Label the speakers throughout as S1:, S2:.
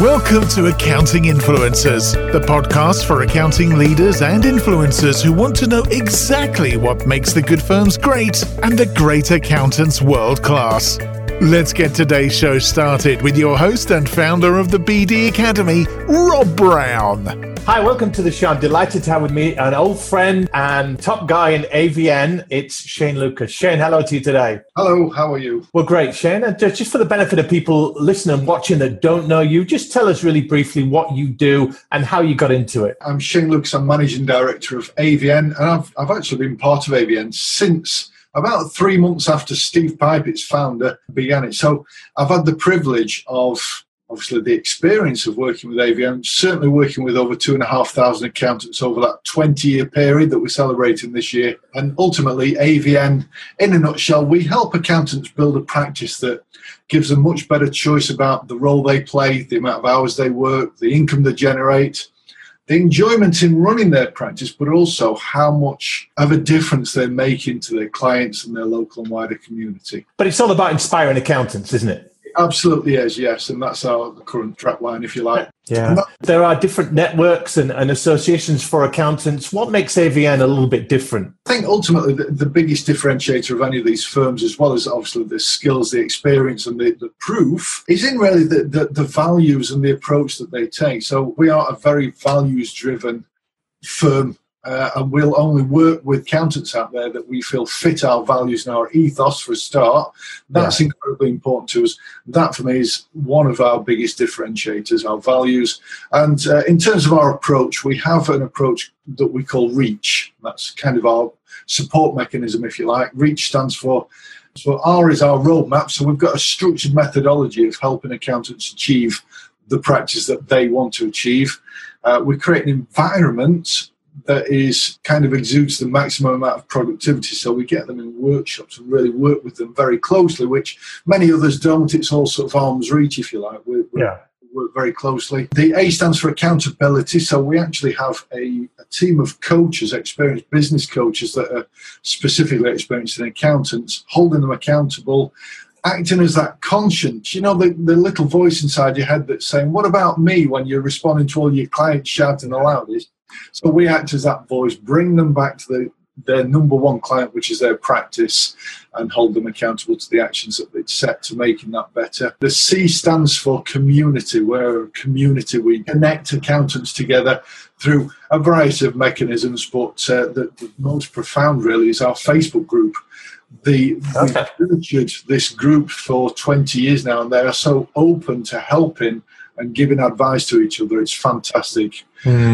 S1: Welcome to Accounting Influencers, the podcast for accounting leaders and influencers who want to know exactly what makes the good firms great and the great accountants world class. Let's get today's show started with your host and founder of the BD Academy, Rob Brown.
S2: Hi, welcome to the show. I'm delighted to have with me an old friend and top guy in AVN. It's Shane Lucas. Shane, hello to you today.
S3: Hello, how are you?
S2: Well, great, Shane. And just for the benefit of people listening and watching that don't know you, just tell us really briefly what you do and how you got into it.
S3: I'm Shane Lucas. I'm Managing Director of AVN, and I've actually been part of AVN since about 3 months after Steve Pipe, its founder, began it. So I've had the privilege of, obviously, the experience of working with AVN, certainly working with over 2,500 accountants over that 20-year period that we're celebrating this year. And ultimately, AVN, in a nutshell, we help accountants build a practice that gives them much better choice about the role they play, the amount of hours they work, the income they generate, the enjoyment in running their practice, but also how much of a difference they're making to their clients and their local and wider community.
S2: But it's all about inspiring accountants, isn't it?
S3: It absolutely is, yes. And that's our current track line, if you like.
S2: Yeah. There are different networks and associations for accountants. What makes AVN a little bit different?
S3: I think ultimately the biggest differentiator of any of these firms, as well as obviously the skills, the experience and the proof, is in really the values and the approach that they take. So we are a very values-driven firm. And we'll only work with accountants out there that we feel fit our values and our ethos for a start. That's incredibly important to us. That, for me, is one of our biggest differentiators, our values. And in terms of our approach, we have an approach that we call REACH. That's kind of our support mechanism, if you like. REACH stands for, so R is our roadmap. So we've got a structured methodology of helping accountants achieve the practice that they want to achieve. We create an environment that is kind of exudes the maximum amount of productivity. So we get them in workshops and really work with them very closely, which many others don't. It's all sort of arm's reach, if you like. We work very closely. The A stands for accountability. So we actually have a team of coaches, experienced business coaches that are specifically experienced in accountants, holding them accountable, acting as that conscience, the little voice inside your head that's saying, what about me, when you're responding to all your clients shouting the loudest? So we act as that voice, bring them back to their number one client, which is their practice, and hold them accountable to the actions that they'd set to making that better. The C stands for community. We're a community. We connect accountants together through a variety of mechanisms, but the most profound really is our Facebook group. We've nurtured this group for 20 years now, and they are so open to helping and giving advice to each other. It's fantastic.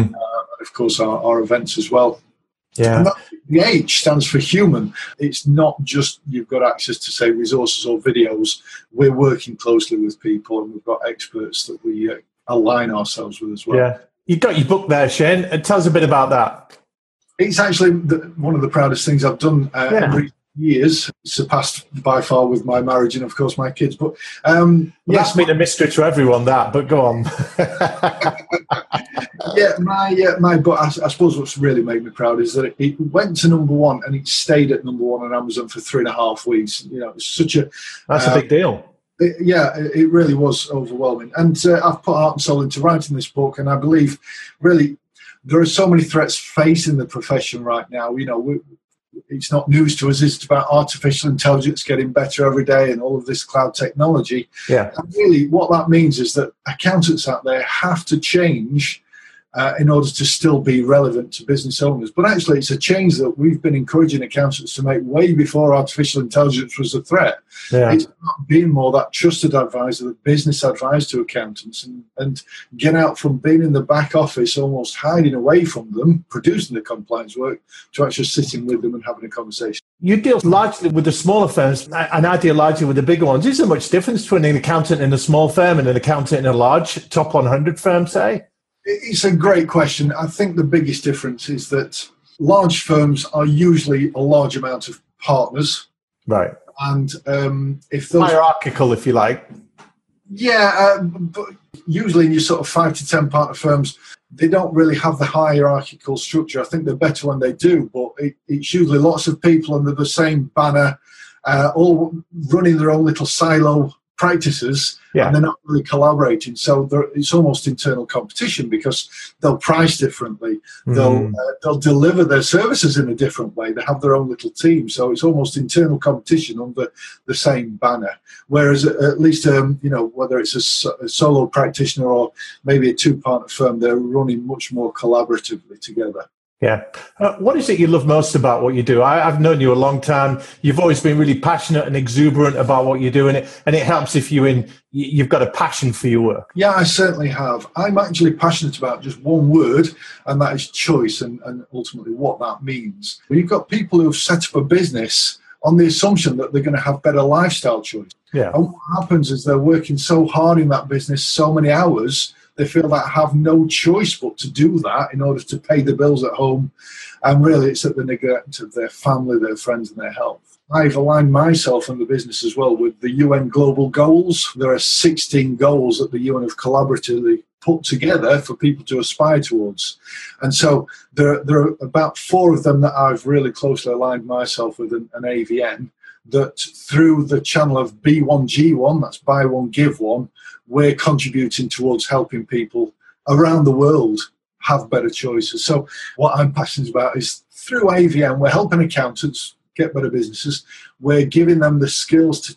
S3: Of course, our events as well. Yeah. And the H stands for human. It's not just you've got access to, say, resources or videos. We're working closely with people, and we've got experts that we align ourselves with as well. Yeah.
S2: You've got your book there, Shane. Tell us a bit about that.
S3: It's actually one of the proudest things I've done in recent years, surpassed by far with my marriage and, of course, my kids. But
S2: that's been a mystery to everyone, that, but go on.
S3: My book, I suppose what's really made me proud is that it went to number one, and it stayed at number one on Amazon for 3.5 weeks. It's such a...
S2: That's a big deal.
S3: It really was overwhelming. And I've put heart and soul into writing this book, and I believe, really, there are so many threats facing the profession right now. It's not news to us. It's about artificial intelligence getting better every day and all of this cloud technology. Yeah. And really what that means is that accountants out there have to change in order to still be relevant to business owners. But actually, it's a change that we've been encouraging accountants to make way before artificial intelligence was a threat. Yeah. It's not being more that trusted advisor, that business advisor to accountants, and get out from being in the back office, almost hiding away from them, producing the compliance work, to actually sitting with them and having a conversation.
S2: You deal largely with the smaller firms, and I deal largely with the bigger ones. Is there much difference between an accountant in a small firm and an accountant in a large top 100 firm, say?
S3: It's a great question. I think the biggest difference is that large firms are usually a large amount of partners.
S2: Right.
S3: And if those...
S2: hierarchical, if you like.
S3: Yeah, but usually in your sort of 5 to 10 partner firms, they don't really have the hierarchical structure. I think they're better when they do, but it's usually lots of people under the same banner, all running their own little silo practices,
S2: Yeah.
S3: and they're not really collaborating. So it's almost internal competition because they'll price differently. They'll deliver their services in a different way. They have their own little team. So it's almost internal competition under the same banner. Whereas at least, whether it's a solo practitioner or maybe a two-partner firm, they're running much more collaboratively together.
S2: Yeah. What is it you love most about what you do? I've known you a long time. You've always been really passionate and exuberant about what you do, and it helps if you've got a passion for your work.
S3: Yeah, I certainly have. I'm actually passionate about just one word, and that is choice, and ultimately what that means. You've got people who have set up a business on the assumption that they're going to have better lifestyle choice.
S2: Yeah.
S3: And what happens is they're working so hard in that business, so many hours, they feel that have no choice but to do that in order to pay the bills at home. And really, it's at the neglect of their family, their friends, and their health. I've aligned myself and the business as well with the UN Global Goals. There are 16 goals that the UN have collaboratively put together for people to aspire towards. And so there are about 4 of them that I've really closely aligned myself with an AVN, that through the channel of B1G1, that's buy one, give one, we're contributing towards helping people around the world have better choices. So what I'm passionate about is through AVN, we're helping accountants get better businesses. We're giving them the skills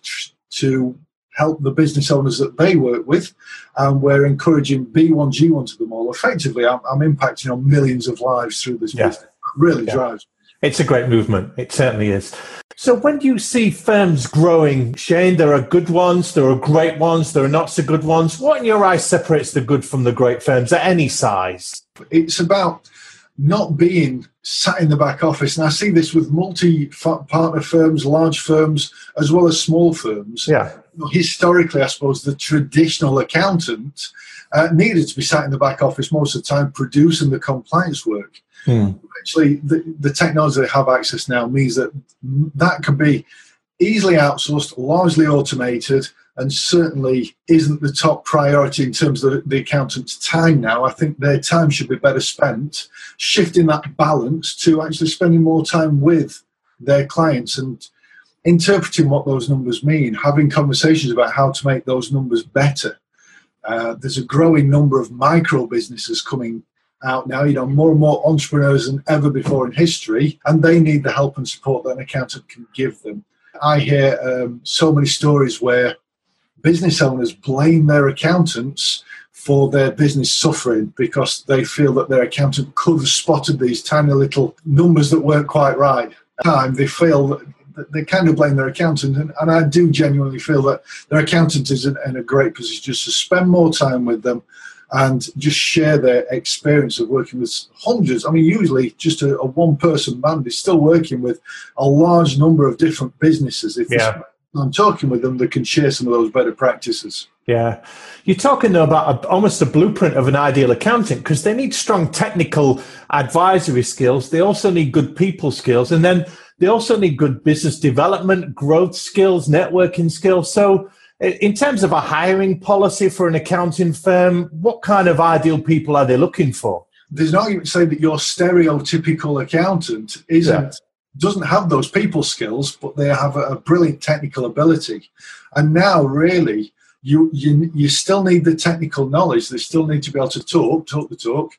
S3: to help the business owners that they work with, and we're encouraging B1G1 to them all. Effectively, I'm impacting on millions of lives through this business. It really drives me.
S2: It's a great movement. It certainly is. So when you see firms growing, Shane, there are good ones, there are great ones, there are not so good ones. What in your eyes separates the good from the great firms at any size?
S3: It's about not being sat in the back office. And I see this with multi-partner firms, large firms, as well as small firms.
S2: Yeah.
S3: Historically, I suppose the traditional accountant needed to be sat in the back office most of the time producing the compliance work. Actually, the technology they have access now means that can be easily outsourced, largely automated, and certainly isn't the top priority in terms of the accountant's time now. I think their time should be better spent shifting that balance to actually spending more time with their clients and interpreting what those numbers mean, having conversations about how to make those numbers better. There's a growing number of micro businesses coming out now, more and more entrepreneurs than ever before in history, and they need the help and support that an accountant can give them. I hear so many stories where business owners blame their accountants for their business suffering because they feel that their accountant could have spotted these tiny little numbers that weren't quite right. At the time, they feel that they kind of blame their accountant, and I do genuinely feel that their accountant is in a great position just to spend more time with them and just share their experience of working with hundreds. I mean, usually just a one-person band is still working with a large number of different businesses. If I'm talking with them, they can share some of those better practices.
S2: Yeah. You're talking, though, about almost a blueprint of an ideal accountant, because they need strong technical advisory skills. They also need good people skills. And then they also need good business development, growth skills, networking skills. So in terms of a hiring policy for an accounting firm, what kind of ideal people are they looking for?
S3: There's an argument to say that your stereotypical accountant doesn't have those people skills, but they have a brilliant technical ability. And now, really, you still need the technical knowledge. They still need to be able to talk the talk,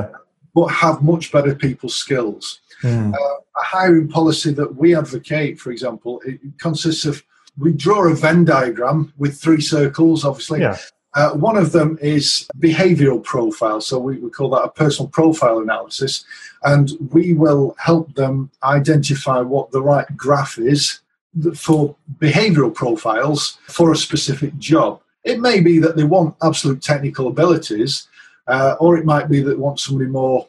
S3: but have much better people skills. A hiring policy that we advocate, for example, it consists of, we draw a Venn diagram with 3 circles, obviously. One of them is behavioral profile. So we call that a personal profile analysis. And we will help them identify what the right graph is for behavioral profiles for a specific job. It may be that they want absolute technical abilities, or it might be that they want somebody more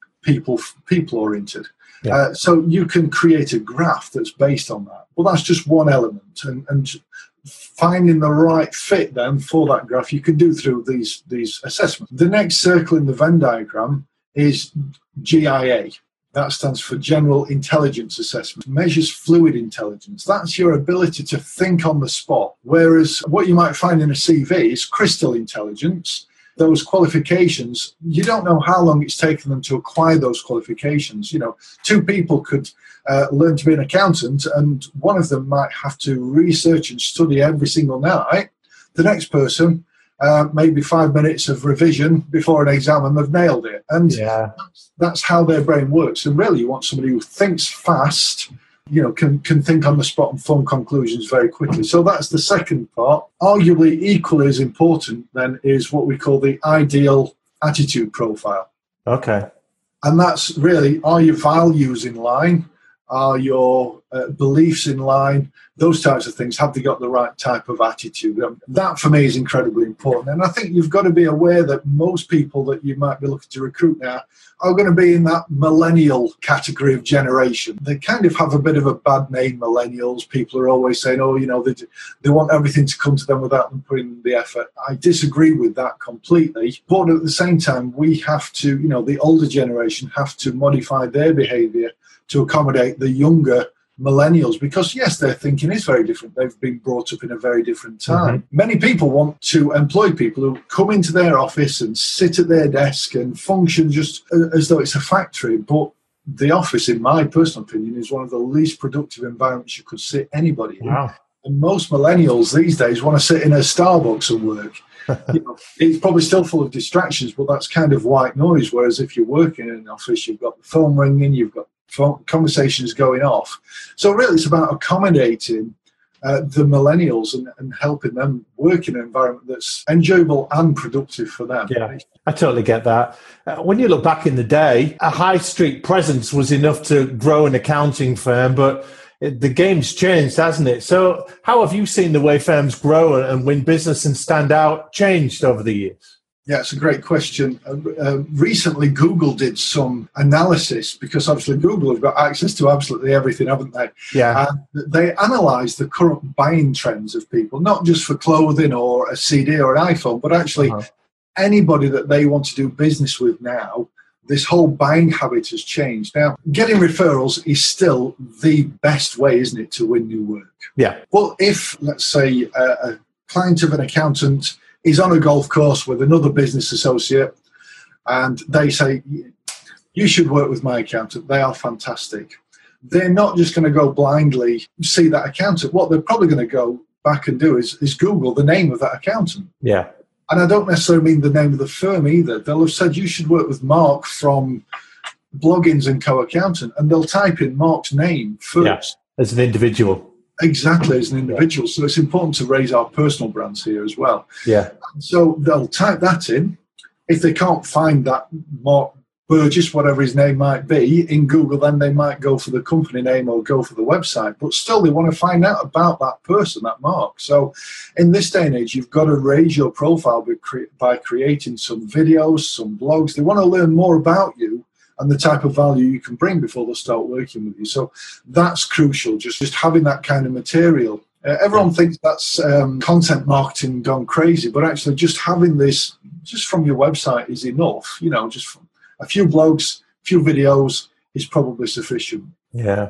S3: people-oriented. So you can create a graph that's based on that. Well, that's just one element. And finding the right fit then for that graph, you can do through these assessments. The next circle in the Venn diagram is GIA. That stands for General Intelligence Assessment. Measures fluid intelligence. That's your ability to think on the spot. Whereas what you might find in a CV is crystal intelligence. Those qualifications, you don't know how long it's taken them to acquire those qualifications. 2 people could learn to be an accountant, and one of them might have to research and study every single night, The next person, maybe 5 minutes of revision before an exam, and they've nailed it. And that's how their brain works. And really, you want somebody who thinks fast, can think on the spot and form conclusions very quickly. So that's the second part. Arguably equally as important then is what we call the ideal attitude profile.
S2: Okay. And
S3: that's really, are your values in line? Are your beliefs in line? Those types of things. Have they got the right type of attitude? That for me is incredibly important. And I think you've got to be aware that most people that you might be looking to recruit now are going to be in that millennial category of generation. They kind of have a bit of a bad name, millennials. People are always saying, they want everything to come to them without them putting in the effort. I disagree with that completely. But at the same time, we have to, the older generation have to modify their behaviour to accommodate the younger millennials, because yes, their thinking is very different. They've been brought up in a very different time. Mm-hmm. Many people want to employ people who come into their office and sit at their desk and function just as though it's a factory. But the office, in my personal opinion, is one of the least productive environments you could sit anybody in. Wow. And most millennials these days want to sit in a Starbucks and work. It's probably still full of distractions, but that's kind of white noise. Whereas if you're working in an office, you've got the phone ringing, you've got conversations going off. So really it's about accommodating the millennials and helping them work in an environment that's enjoyable and productive for them.
S2: Yeah, I totally get that. When you look back in the day, a high street presence was enough to grow an accounting firm, but the game's changed, hasn't it? So how have you seen the way firms grow and win business and stand out changed over the years?
S3: Yeah, it's a great question. Recently, Google did some analysis, because obviously Google have got access to absolutely everything, haven't they?
S2: Yeah.
S3: They analysed the current buying trends of people, not just for clothing or a CD or an iPhone, but actually anybody that they want to do business with now. This whole buying habit has changed. Now, getting referrals is still the best way, isn't it, to win new work?
S2: Yeah.
S3: Well, if, let's say, a client of an accountant is on a golf course with another business associate and they say, you should work with my accountant, they are fantastic. They're not just going to go blindly see that accountant. What they're probably going to go back and do is Google the name of that accountant.
S2: Yeah.
S3: And I don't necessarily mean the name of the firm either. They'll have said, you should work with Mark from Bloggins & Co. Accountant, and they'll type in Mark's name first.
S2: Yeah, as an individual.
S3: Exactly, as an individual. So it's important to raise our personal brands here as well.
S2: Yeah.
S3: So they'll type that in. If they can't find that Mark Burgess, whatever his name might be, in Google, then they might go for the company name or go for the website. But still, they want to find out about that person, that Mark. So in this day and age, you've got to raise your profile by creating some videos, some blogs. They want to learn more about you and the type of value you can bring before they start working with you. So that's crucial, just having that kind of material. Everyone thinks that's content marketing gone crazy, but actually just having this just from your website is enough. Just from a few blogs, a few videos is probably sufficient.
S2: Yeah.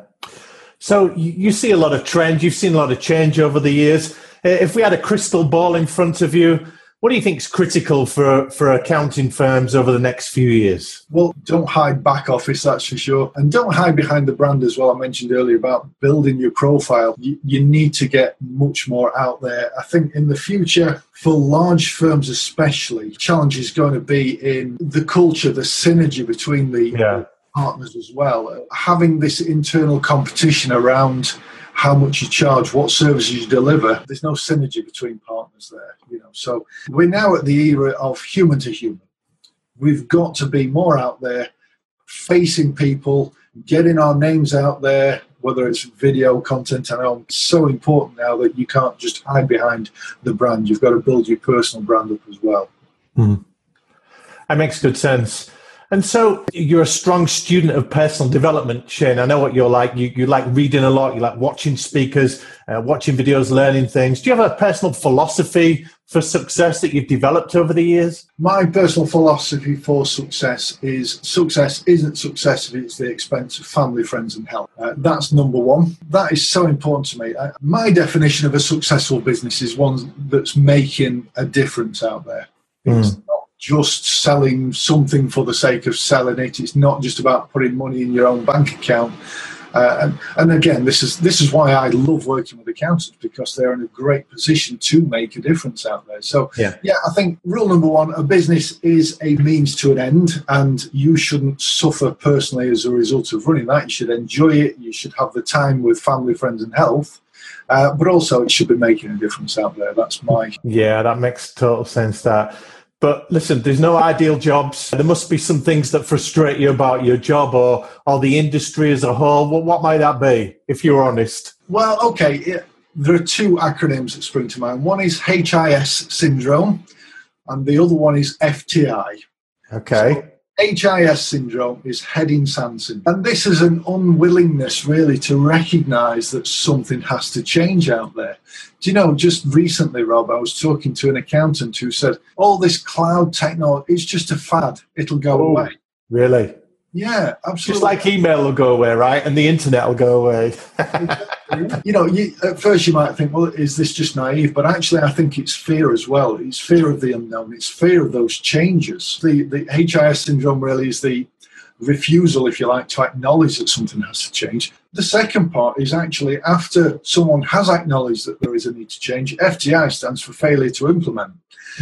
S2: So you see a lot of trends. You've seen a lot of change over the years. If we had a crystal ball in front of you, what do you think is critical for accounting firms over the next few years?
S3: Well, don't hide back office, that's for sure. And don't hide behind the brand as well. I mentioned earlier about building your profile. You need to get much more out there. I think in the future, for large firms especially, the challenge is going to be in the culture, the synergy between the partners as well. Having this internal competition around how much you charge, what services you deliver, there's no synergy between partners there. So we're now at the era of human to human. We've got to be more out there, facing people, getting our names out there, whether it's video content. I know it's so important now that you can't just hide behind the brand. You've got to build your personal brand up as well.
S2: Mm. That makes good sense. And so you're a strong student of personal development, Shane. I know what you're like. You like reading a lot. You like watching speakers, watching videos, learning things. Do you have a personal philosophy for success that you've developed over the years?
S3: My personal philosophy for success isn't success if it's the expense of family, friends and health. That's number one. That is so important to me. My definition of a successful business is one that's making a difference out there. It's not just selling something for the sake of selling it. It's not just about putting money in your own bank account. And again, this is why I love working with accountants, because they're in a great position to make a difference out there. So yeah, I think rule number one, a business is a means to an end, and you shouldn't suffer personally as a result of running that. You should enjoy it. You should have the time with family, friends and health. But also it should be making a difference out there. That's my...
S2: Yeah, that makes total sense, that. But listen, there's no ideal jobs. There must be some things that frustrate you about your job or the industry as a whole. What might that be, if you're honest?
S3: Well, okay, there are two acronyms that spring to mind. One is HIS syndrome, and the other one is FTI.
S2: Okay.
S3: So HIS syndrome is head in sand syndrome. And this is an unwillingness, really, to recognise that something has to change out there. Do you know, just recently, Rob, I was talking to an accountant who said, all this cloud technology, it's just a fad. It'll go away.
S2: Really?
S3: Yeah, absolutely.
S2: Just like email will go away, right? And the internet will go away.
S3: You know, at first you might think, well, is this just naive? But actually, I think it's fear as well. It's fear of the unknown. It's fear of those changes. The HIS syndrome really is the refusal, if you like, to acknowledge that something has to change. The second part is actually after someone has acknowledged that there is a need to change, FTI stands for failure to implement.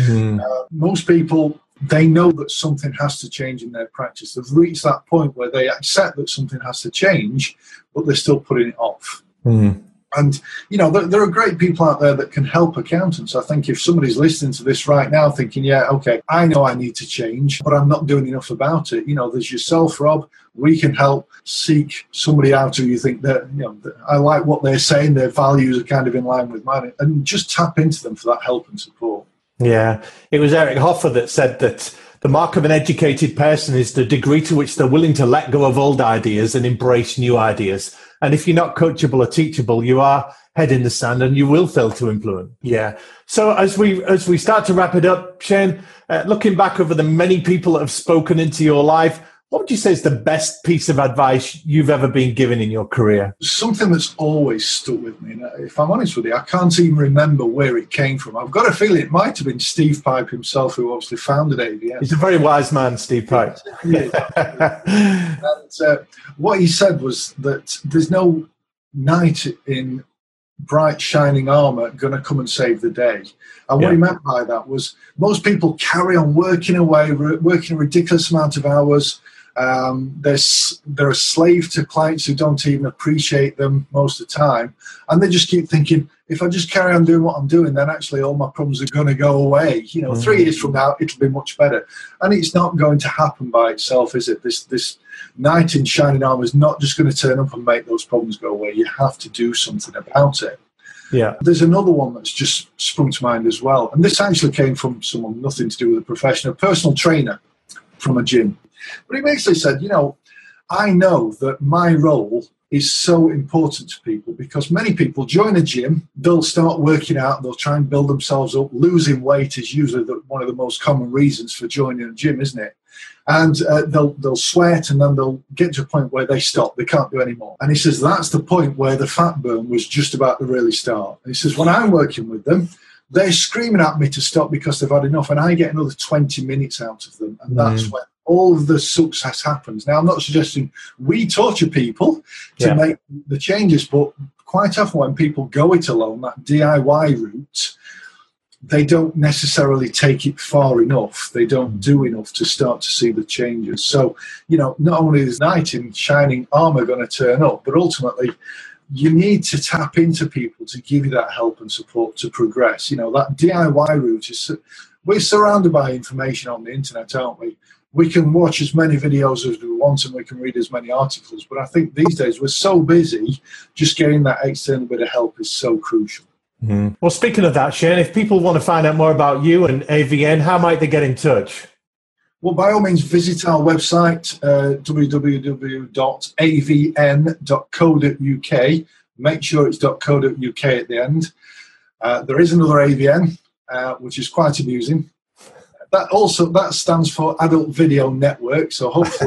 S3: Most people, they know that something has to change in their practice. They've reached that point where they accept that something has to change, but they're still putting it off. And, you know, there are great people out there that can help accountants. I think if somebody's listening to this right now thinking, yeah, okay, I know I need to change, but I'm not doing enough about it. You know, there's yourself, Rob. We can help seek somebody out who you think that, you know, I like what they're saying, their values are kind of in line with mine, and just tap into them for that help and support.
S2: Yeah, it was Eric Hoffer that said that the mark of an educated person is the degree to which they're willing to let go of old ideas and embrace new ideas. And if you're not coachable or teachable, you are head in the sand and you will fail to implement. Yeah. So as we start to wrap it up, Shane, looking back over the many people that have spoken into your life, what would you say is the best piece of advice you've ever been given in your career?
S3: Something that's always stuck with me. Now, if I'm honest with you, I can't even remember where it came from. I've got a feeling it might have been Steve Pipe himself, who obviously founded AVN.
S2: He's a very wise man, Steve Pipe.
S3: And, what he said was that there's no knight in bright shining armor going to come and save the day. And what he meant by that was most people carry on working away, working a ridiculous amount of hours. They're a slave to clients who don't even appreciate them most of the time, and they just keep thinking, if I just carry on doing what I'm doing, then actually all my problems are going to go away. You know, 3 years from now it'll be much better, and it's not going to happen by itself, is it? This knight in shining armor is not just going to turn up and make those problems go away. You have to do something about it. Yeah. There's another one that's just sprung to mind as well, and this actually came from someone nothing to do with a profession, a personal trainer from a gym. But he basically said, you know, I know that my role is so important to people because many people join a gym, they'll start working out, they'll try and build themselves up. Losing weight is usually one of the most common reasons for joining a gym, isn't it? And they'll sweat, and then they'll get to a point where they stop. They can't do any more. And he says that's the point where the fat burn was just about to really start. And he says when I'm working with them, they're screaming at me to stop because they've had enough, and I get another 20 minutes out of them. And that's when all of the success happens. Now, I'm not suggesting we torture people to make the changes, but quite often when people go it alone, that DIY route, they don't necessarily take it far enough. They don't do enough to start to see the changes. So, you know, not only is knight in shining armor going to turn up, but ultimately you need to tap into people to give you that help and support to progress. You know, that DIY route is, we're surrounded by information on the internet, aren't we? We can watch as many videos as we want and we can read as many articles. But I think these days we're so busy, just getting that external bit of help is so crucial.
S2: Well, speaking of that, Shane, if people want to find out more about you and AVN, how might they get in touch?
S3: Well, by all means, visit our website, www.avn.co.uk. Make sure it's .co.uk at the end. There is another AVN, which is quite amusing. That stands for Adult Video Network, so hopefully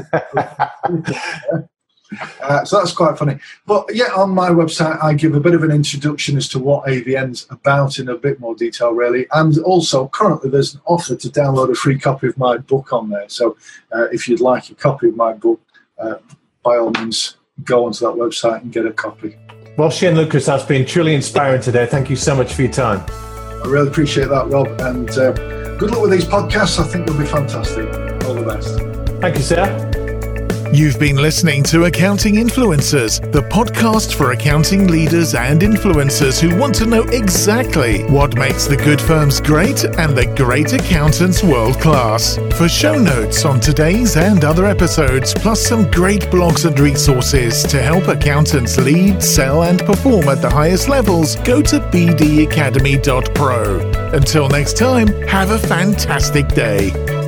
S3: so that's quite funny. But yeah, on my website I give a bit of an introduction as to what AVN's about in a bit more detail, really. And also currently there's an offer to download a free copy of my book on there. So if you'd like a copy of my book, by all means go onto that website and get a copy.
S2: Well, Shane Lucas, that's been truly inspiring today. Thank you so much for your time.
S3: I really appreciate that, Rob, and good luck with these podcasts. I think they'll be fantastic. All the best.
S2: Thank you, sir.
S1: You've been listening to Accounting Influencers, the podcast for accounting leaders and influencers who want to know exactly what makes the good firms great and the great accountants world class. For show notes on today's and other episodes, plus some great blogs and resources to help accountants lead, sell, and perform at the highest levels, go to bdacademy.pro. Until next time, have a fantastic day.